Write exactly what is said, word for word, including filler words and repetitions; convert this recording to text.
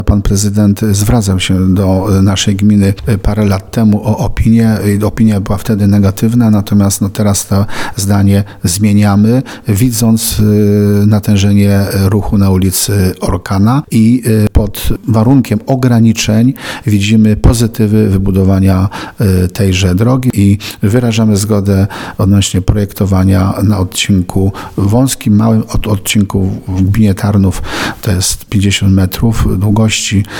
Pan prezydent zwracał się do naszej gminy parę lat temu o opinię. Opinia była wtedy negatywna, natomiast no teraz to zdanie zmieniamy, widząc natężenie ruchu na ulicy Orkana i pod warunkiem ograniczeń widzimy pozytywy wybudowania tejże drogi i wyrażamy zgodę odnośnie projektowania na odcinku wąskim, małym od odcinku w gminie Tarnów, to jest pięćdziesiąt metrów długości,